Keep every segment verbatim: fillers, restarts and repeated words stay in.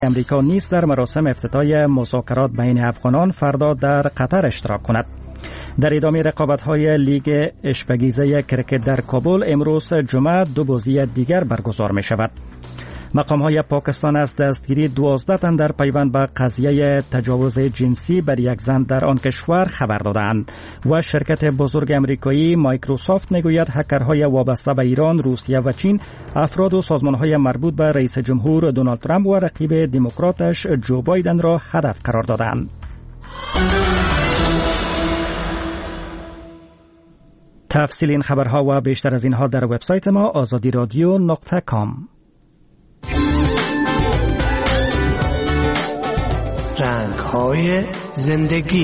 امریکا نیز در مراسم افتتاح مذاکرات بین افغانان فردا در قطر اشتراک کند. در ادامه رقابت‌های لیگ اشپگیزه کرکت در کابل امروز جمعه دو بازی دیگر برگزار می‌شود. مقام‌های پاکستان از دستگیری دوازده تن در پیوند به قضیه تجاوز جنسی بر یک زن در آن کشور خبر دادند و شرکت بزرگ امریکایی مایکروسافت میگوید هکرهای وابسته به ایران، روسیه و چین افراد و سازمان‌های مربوط به رئیس جمهور دونالد ترامپ و رقیب دموکراتش جو بایدن را هدف قرار دادند. تفصیل این خبرها و بیشتر از اینها در وبسایت ما آزادی رادیو نقطه کام. رنگ‌های زندگی.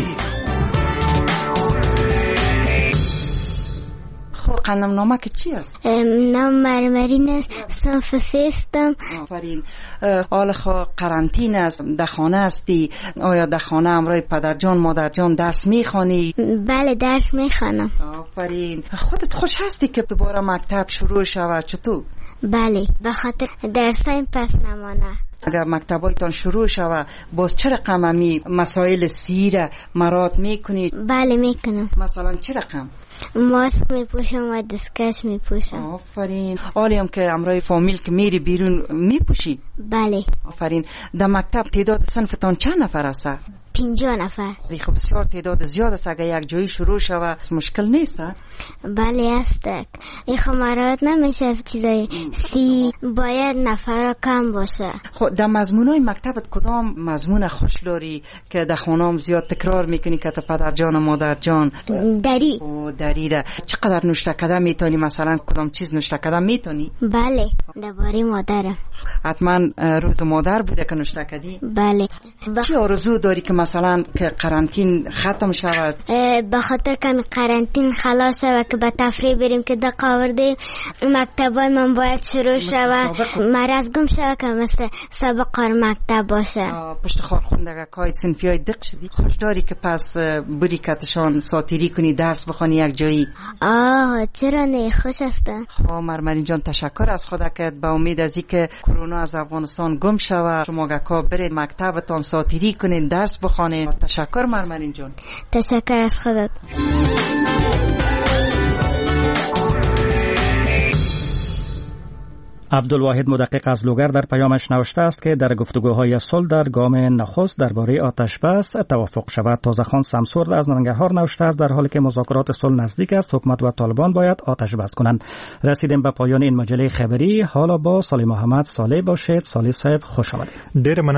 خب قلمنامه که چی است؟ نام مرمرین است، صنف سیستم. آفرین. حال خو قرنطین است، در خانه هستی. آیا در خانه همراه پدرجان مادرجان درس میخوانی؟ بله درس میخوانم. آفرین. خودت خوش هستی که دوباره مکتب شروع شود؟ چطور؟ بله به خاطر درسایم پس نمانه. اگر مکتبایتان شروع شود باز چه رقم امی مسائل سیره مراد میکنید؟ بله میکنم. مثلا چه رقم؟ ماسک میپوشم و دستکش میپوشم. آفرین. حالی هم که امرای فامیل که میری بیرون میپوشی؟ بله. آفرین. در مکتب تعداد صنفتان چند نفر است؟ پنجاه نفر. خب بسیار تعداد زیاد است. اگر یک جایی شروع شود مشکل نیست؟ بله است. این خمارات نمیشه از چیزای سی باید نفر کم باشه. خب در مضمونای مکتبت کدام مضمون خوش داری که در خانم زیاد تکرار میکنی که تا پدر جان و مادر جان؟ دری. او دری را چقدر نوشته کردن میتونی؟ مثلا کدام چیز نوشته کردن میتونی؟ بله درباره مادرم. حتما روز مادر بوده که نوشته کردی؟ بله. چی آرزو داری که مثلا که قرنطین ختم شود؟ به خاطر که قرنطین خلاص شود که به تفریح بریم که در قاورده مکتبای من باید شروع شود، مرز گم شود که مثل سابق قار مکتب باشه. پشت خار خوندگه که های صنفی های دق شدی خوش داری که پس بری کتشان ساتیری کنی درس بخوانی یک جایی؟ آه چرا نه خوش هستم. خب مرمرین جان تشکر از خدا که به امید از اینکه کرونا از افغانستان گم شود شما گکا برید مکتبتان ساتیری کنین درس بخوانین. تشکر مرمرین جان. تشکر از خودت. عبدالواحد مدقق از لوگر در پیامش نوشته است که در گفتگوهای صلح در گام نخست درباره آتش بس توافق شود. تازه‌خان سمسور از ننگرهار نوشته است در حالی که مذاکرات صلح نزدیک است حکومت و طالبان باید آتش بس کنند. رسیدیم به پایان این مجله خبری. حالا با صالح محمد صالح باشید. صالح صاحب خوش آمدید.